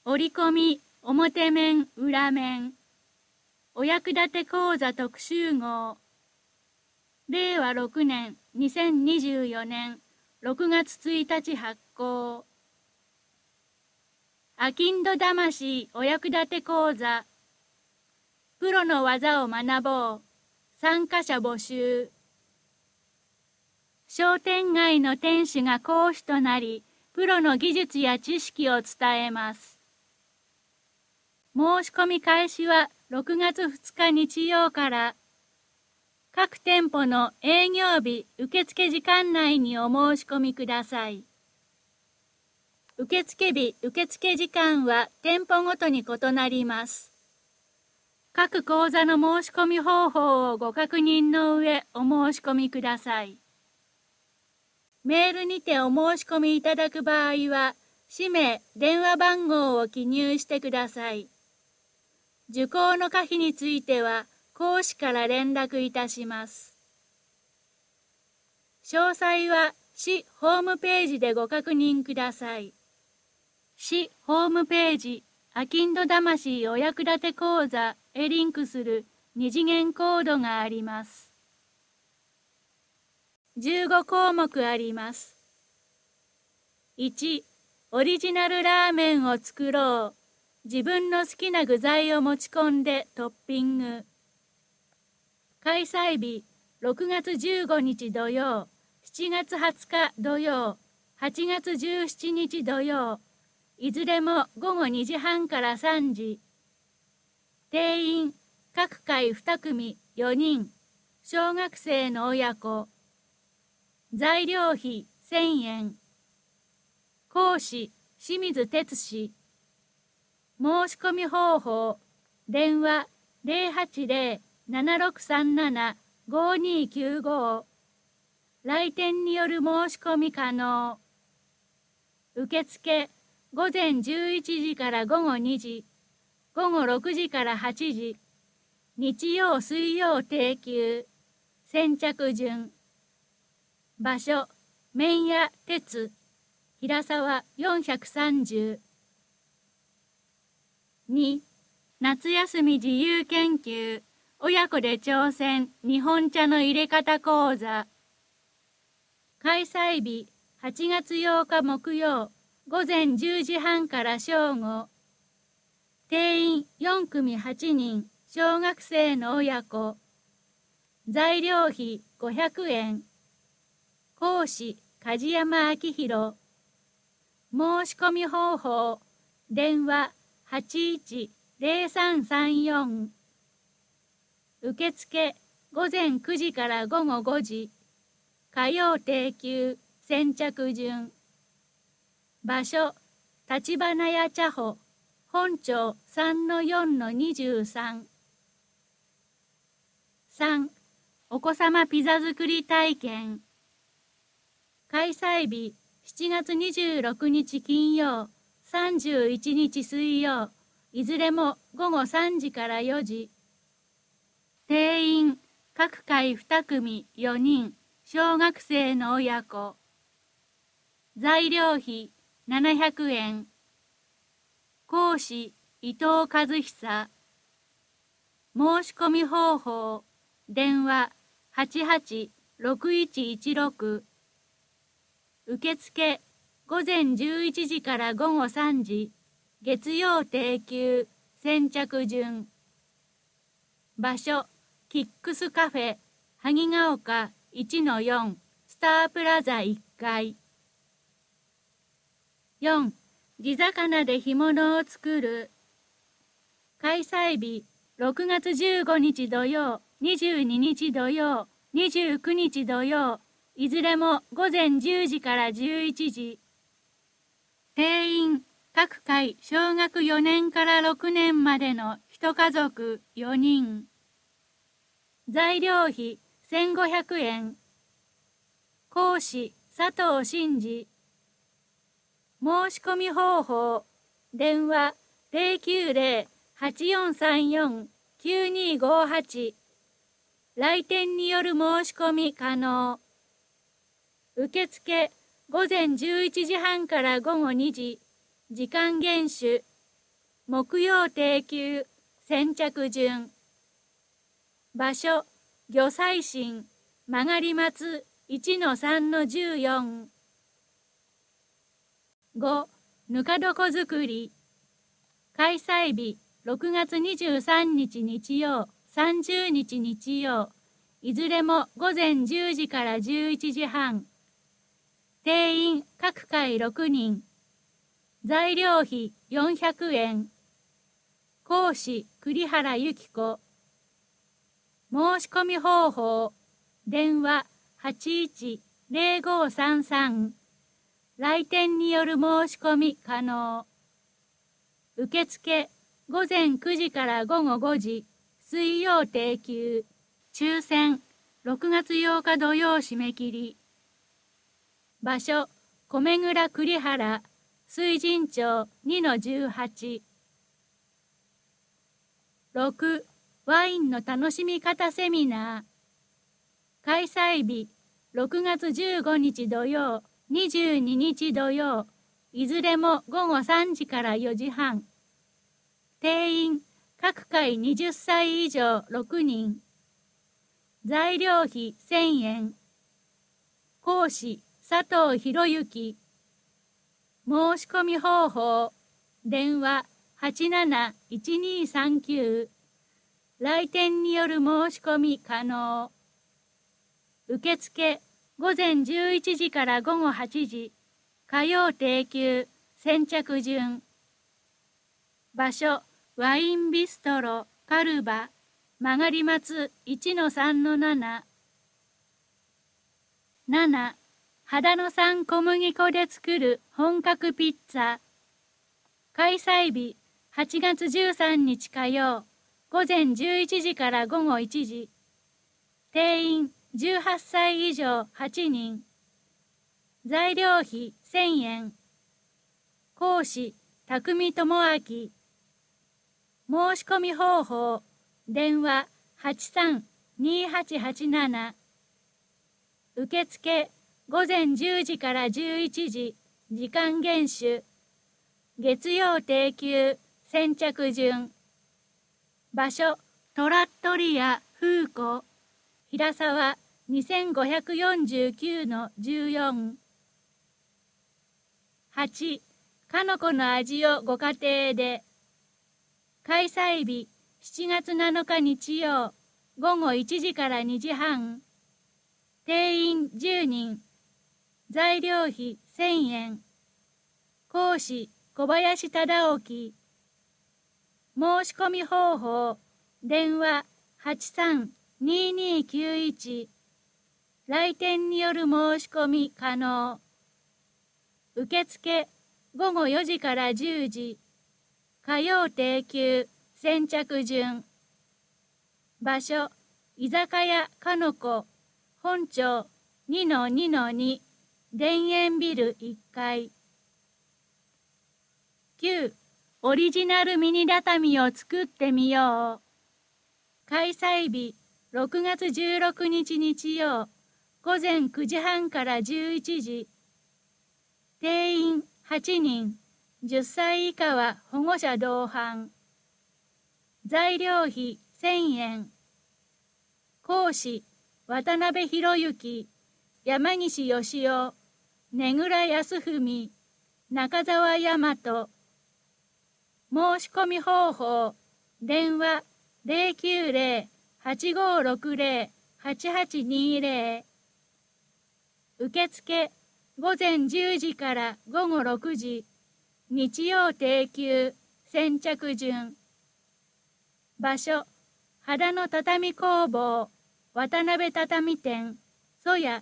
折り込み表面裏面お役立て講座特集号令和6年2024年6月1日発行あきんど魂お役立て講座プロの技を学ぼう参加者募集商店街の店主が講師となりプロの技術や知識を伝えます申し込み開始は6月2日日曜から各店舗の営業日受付時間内にお申し込みください。受付日受付時間は店舗ごとに異なります。各講座の申し込み方法をご確認の上お申し込みください。メールにてお申し込みいただく場合は、氏名、電話番号を記入してください。受講の可否については、講師から連絡いたします。詳細は市ホームページでご確認ください。市ホームページ、あきんど魂お役立て講座へリンクする二次元コードがあります。15項目あります。1、オリジナルラーメンを作ろう。自分の好きな具材を持ち込んでトッピング。開催日、6月15日土曜、7月20日土曜、8月17日土曜、いずれも午後2時半から3時。定員、各回2組4人、小学生の親子。材料費1000円。講師、清水哲司。申し込み方法、電話080-7637-5295。来店による申し込み可能。受付、午前11時から午後2時、午後6時から8時、日曜水曜定休、先着順。場所、麺屋鉄、平沢430。2、夏休み自由研究、親子で挑戦、日本茶の入れ方講座。開催日、8月8日木曜、午前10時半から正午。定員4組8人、小学生の親子。材料費500円。講師、梶山明宏。申し込み方法、電話81-0334。受付、午前9時から午後5時。火曜定休、先着順。場所、立花屋茶舗、本町 3-4-23。3、お子様ピザ作り体験。開催日、7月26日金曜、31日水曜、いずれも午後3時から4時。定員、各回2組4人、小学生の親子。材料費700円。講師、伊藤和久。申し込み方法、電話88-6116。受付、午前11時から午後3時、月曜定休、先着順。場所、キックスカフェ、萩ヶ丘 1-4、スタープラザ1階。4、地魚で干物を作る。開催日、6月15日土曜、22日土曜、29日土曜、いずれも午前10時から11時。定員、各回小学4年から6年までの一家族4人。材料費1500円。講師、佐藤真二。申し込み方法、電話090-8434-9258。来店による申し込み可能。受付、午前11時半から午後2時、時間厳守、 木曜定休先着順。場所、魚菜神、曲がり松 1-3-14。5. ぬか床作り。開催日、6月23日日曜、30日日曜。いずれも午前10時から11時半。定員各回6人。材料費400円。講師栗原由紀子。申し込み方法。電話81-0533。来店による申し込み可能。受付午前9時から午後5時。水曜定休。抽選6月8日土曜締め切り。場所米蔵栗原水神町 2-18。6. ワインの楽しみ方セミナー。開催日6月15日土曜、22日土曜。いずれも午後3時から4時半。定員各回20歳以上6人。材料費1000円。講師佐藤博之。申し込み方法。電話87-1239。来店による申し込み可能。受付午前11時から午後8時。火曜定休先着順。場所ワインビストロカルバ曲がり松 1-3-7。7. 秦野産小麦粉で作る本格ピッツァ。開催日8月13日火曜、午前11時から午後1時。定員18歳以上8人。材料費1000円。講師匠智明。申し込み方法。電話83-2887。受付午前10時から11時。時間厳守。月曜定休先着順。場所トラットリア風子平沢 2549-14。8. かのこの味をご家庭で。開催日7月7日日曜、午後1時から2時半。定員10人。材料費1000円。講師小林忠興。申し込み方法。電話83-2291。来店による申し込み可能。受付午後4時から10時。火曜定休先着順。場所居酒屋かのこ本町 2-2-2。田園ビル1階。9. オリジナルミニ畳を作ってみよう。開催日6月16日日曜、午前9時半から11時。定員8人。10歳以下は保護者同伴。材料費1000円。講師渡辺博之、山岸義雄、根倉康文、中澤大和。申し込み方法。電話090-8560-8820。受付午前10時から午後6時。日曜定休先着順。場所秦野畳工房渡辺畳店曽谷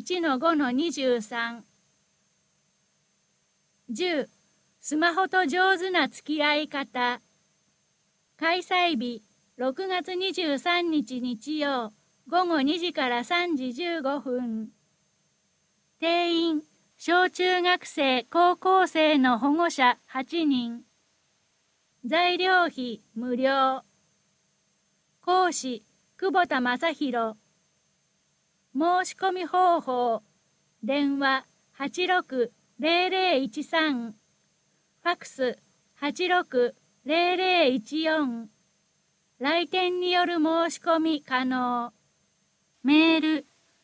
1-5-23。10. スマホと上手な付き合い方。開催日6月23日日曜、午後2時から3時15分。定員小中学生高校生の保護者8人。材料費無料。講師久保田正宏。申し込み方法。電話86-0013。ファクス 0014。来店による申し込み可能。メール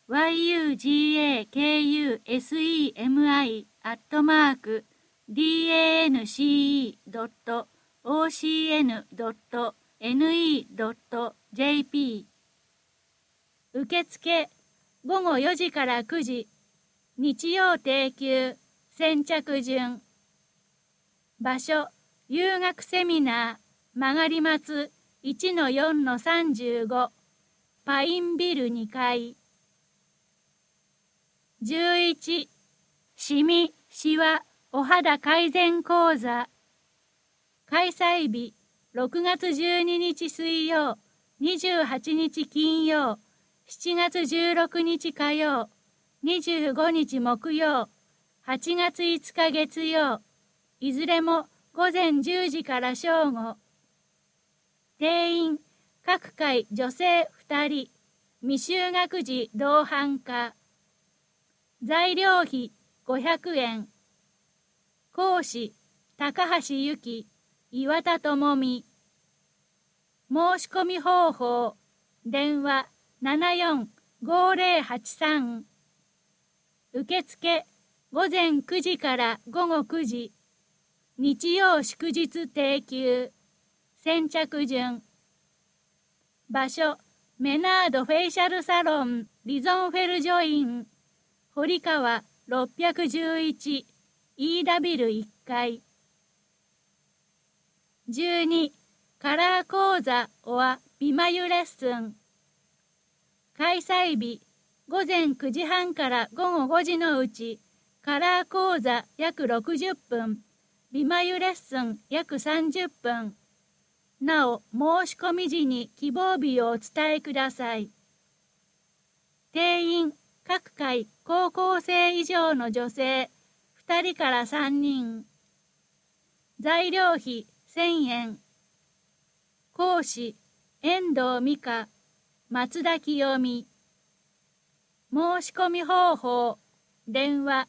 yugakuse.dance.ocn.ne.jp 受付午後4時から9時。日曜定休先着順。場所遊学セミナー曲がり松 1-4-35 パインビル2階。11. シミ・シワ・お肌改善講座。開催日6月12日水曜、28日金曜、7月16日火曜、25日木曜、8月5日月曜、いずれも午前10時から正午。定員各回女性2人、未就学児同伴化。材料費500円。講師高橋由紀、岩田智美。申し込み方法電話745083。受付午前9時から午後9時。日曜祝日定休。先着順。場所メナードフェイシャルサロンリゾンフェルジョイン堀川611 EW 1階。12. カラー講座美眉レッスン。開催日午前9時半から午後5時のうち、カラー講座約60分、美眉レッスン約30分。なお、申し込み時に希望日をお伝えください。定員各回高校生以上の女性2人から3人。材料費1000円。講師遠藤美香、松田清美。申し込み方法電話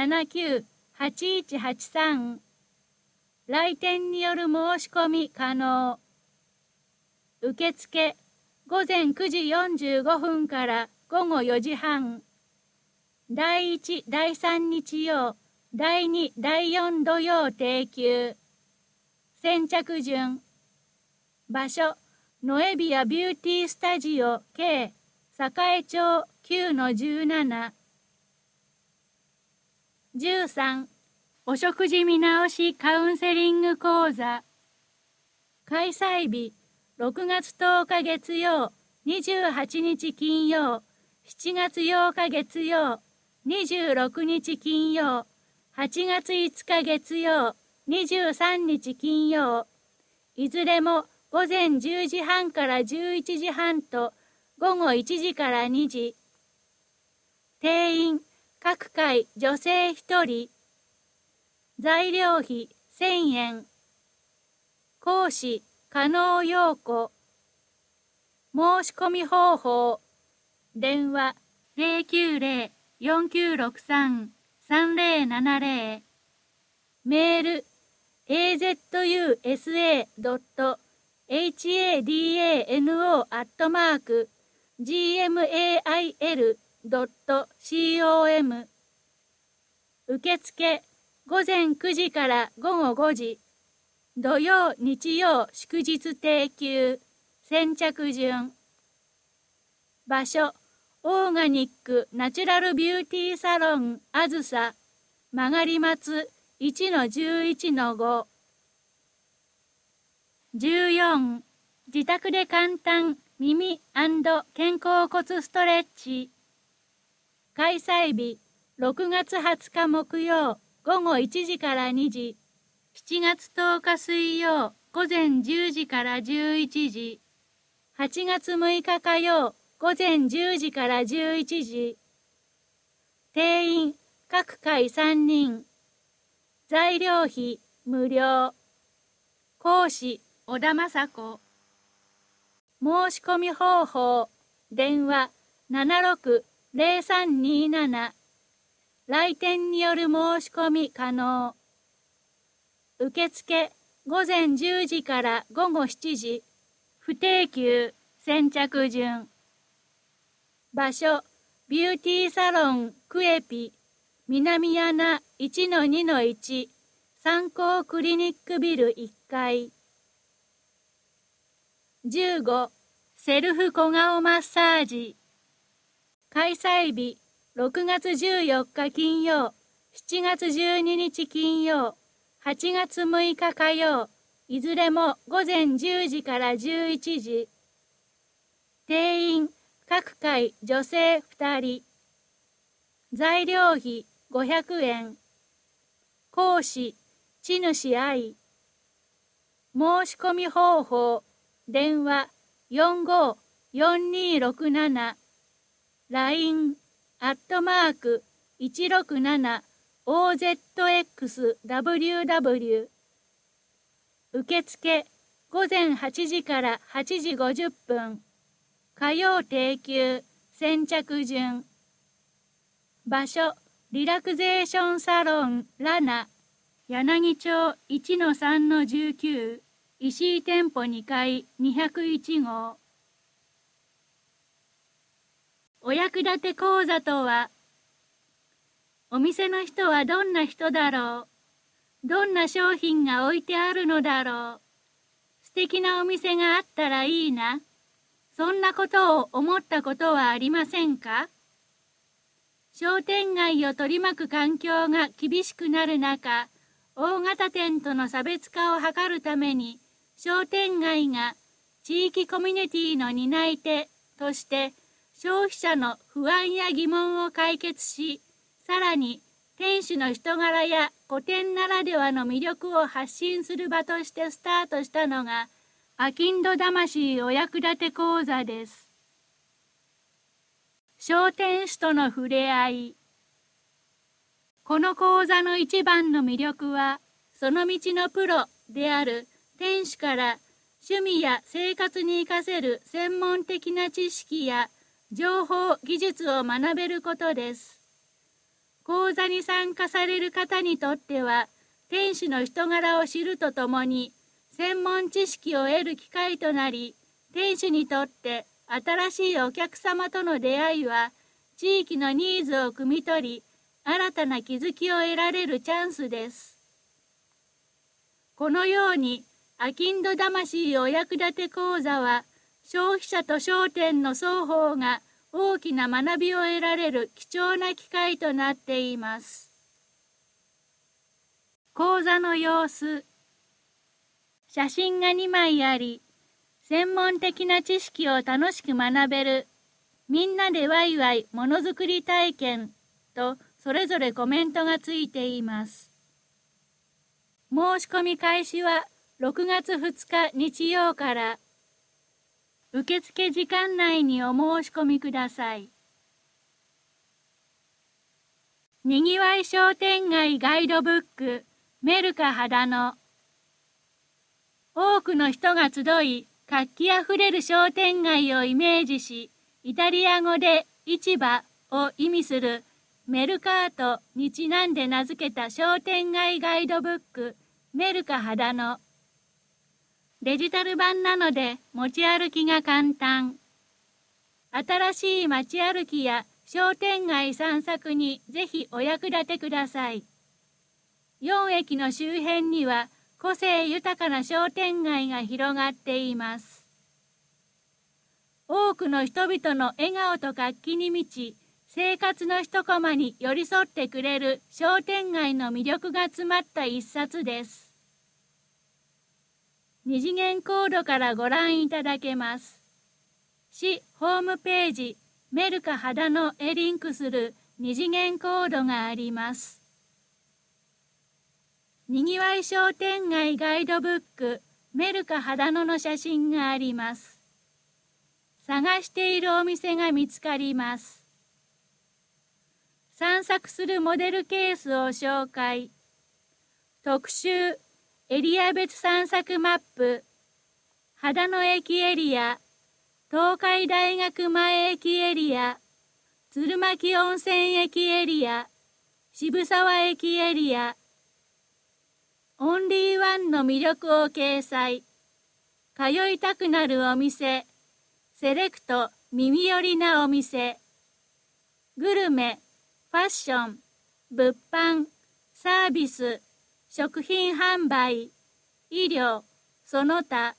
798183。来店による申し込み可能。受付午前9時45分から午後4時半。第1、第3日曜、第2、第4土曜定休。先着順。場所ノエビアビューティースタジオ K 栄町 9-17。13. お食事見直しカウンセリング講座。開催日6月10日月曜、28日金曜、7月8日月曜、26日金曜、8月5日月曜、23日金曜。いずれも午前10時半から11時半と午後1時から2時。定員各回女性1人。材料費1000円。講師加納陽子。申し込み方法電話090-4963-3070。メール azusa.hadano@gmail.com。 受付午前9時から午後5時。土曜、日曜、祝日定休。先着順。場所オーガニックナチュラルビューティーサロンあずさ曲がり松 1-11-5。 14. 自宅で簡単耳&肩甲骨ストレッチ。開催日6月20日木曜午後1時から2時。7月10日水曜午前10時から11時。8月6日火曜午前10時から11時。定員各回3人。材料費無料。講師小田雅子。申し込み方法電話760327。来店による申し込み可能。受付午前10時から午後7時、不定休、先着順。場所、ビューティーサロンクエピ、南穴 1-2-1、三幸クリニックビル1階。15、セルフ小顔マッサージ。開催日、6月14日金曜、7月12日金曜、8月6日火曜、いずれも午前10時から11時。定員、各回女性2人。材料費500円。講師、地主愛。申し込み方法、電話45-4267。LINE、@167OZXWW。受付、午前8時から8時50分。火曜定休、先着順。場所、リラクゼーションサロンラナ、柳町 1-3-19、石井店舗2階201号。お役立て講座とは、お店の人はどんな人だろう。どんな商品が置いてあるのだろう。素敵なお店があったらいいな。そんなことを思ったことはありませんか？商店街を取り巻く環境が厳しくなる中、大型店との差別化を図るために、商店街が地域コミュニティの担い手として、消費者の不安や疑問を解決し、さらに店主の人柄や個展ならではの魅力を発信する場としてスタートしたのが、あきんど魂お役立て講座です。商店主との触れ合い。この講座の一番の魅力は、その道のプロである店主から趣味や生活に活かせる専門的な知識や情報、技術を学べることです。講座に参加される方にとっては、店主の人柄を知るとともに、専門知識を得る機会となり、店主にとって新しいお客様との出会いは、地域のニーズを汲み取り、新たな気づきを得られるチャンスです。このように、あきんど魂お役立て講座は、消費者と商店の双方が大きな学びを得られる貴重な機会となっています。講座の様子。写真が2枚あり、専門的な知識を楽しく学べる、みんなでワイワイものづくり体験とそれぞれコメントがついています。申し込み開始は6月2日日曜から。受付時間内にお申し込みください。にぎわい商店街ガイドブック、メルカ秦野。多くの人が集い、活気あふれる商店街をイメージし、イタリア語で市場を意味するメルカートにちなんで名付けた商店街ガイドブック、メルカ秦野。デジタル版なので持ち歩きが簡単。新しい街歩きや商店街散策にぜひお役立てください。4駅の周辺には個性豊かな商店街が広がっています。多くの人々の笑顔と活気に満ち、生活の一コマに寄り添ってくれる商店街の魅力が詰まった一冊です。二次元コードからご覧いただけます。市ホームページメルカ秦野へリンクする二次元コードがあります。にぎわい商店街ガイドブックメルカ秦野の写真があります。探しているお店が見つかります。散策するモデルケースを紹介。特集エリア別散策マップ、秦野駅エリア、東海大学前駅エリア、鶴巻温泉駅エリア、渋沢駅エリア。 オンリーワンの魅力を掲載。通いたくなるお店。セレクト耳寄りなお店。グルメ、ファッション、物販、サービス、食品販売、医療、その他。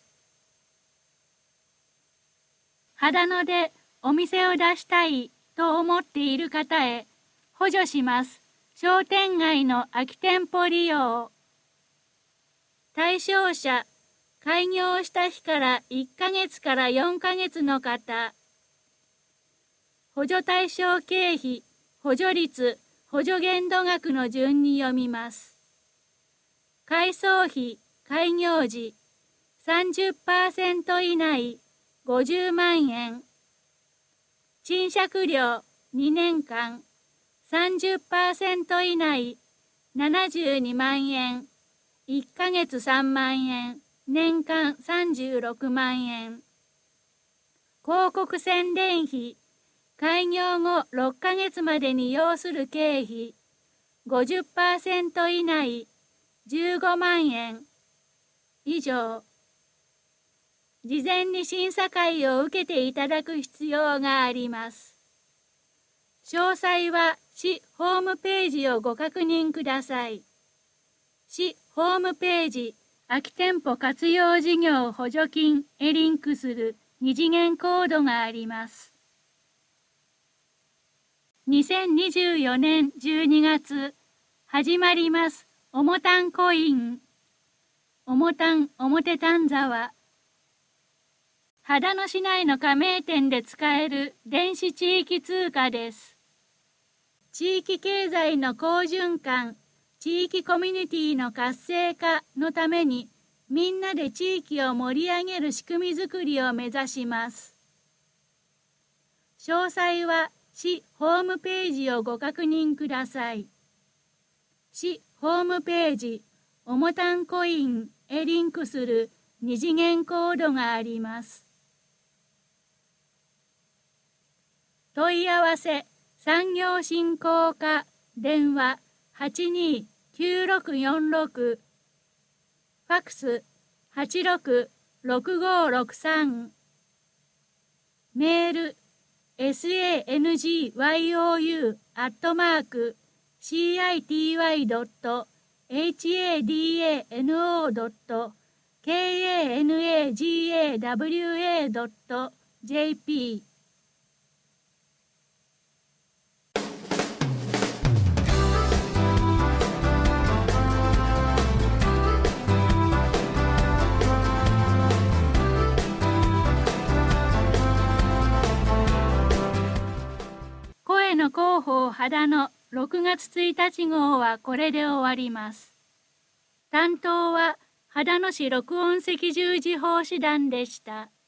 秦野でお店を出したいと思っている方へ補助します。商店街の空き店舗利用。対象者、開業した日から1ヶ月から4ヶ月の方。補助対象経費、補助率、補助限度額の順に読みます。改装費、開業時、30% 以内、50万円。賃借料、2年間、30% 以内、72万円。1ヶ月3万円。年間36万円。広告宣伝費、開業後6ヶ月までに要する経費、50% 以内、15万円。以上。事前に審査会を受けていただく必要があります。詳細は市ホームページをご確認ください。市ホームページ、空き店舗活用事業補助金へリンクする二次元コードがあります。2024年12月、始まります。おもたんコイン。おもたん表丹沢。秦野市内の加盟店で使える電子地域通貨です。地域経済の好循環、地域コミュニティの活性化のために、みんなで地域を盛り上げる仕組みづくりを目指します。詳細は市ホームページをご確認ください。市ホームページ、おもたんコインへリンクする二次元コードがあります。問い合わせ、産業振興課、電話829646、ファクス866563、メール city.city.hadano.kanagawa.jp。声の広報秦野6月1日号はこれで終わります。担当は秦野市録音赤十字奉仕団でした。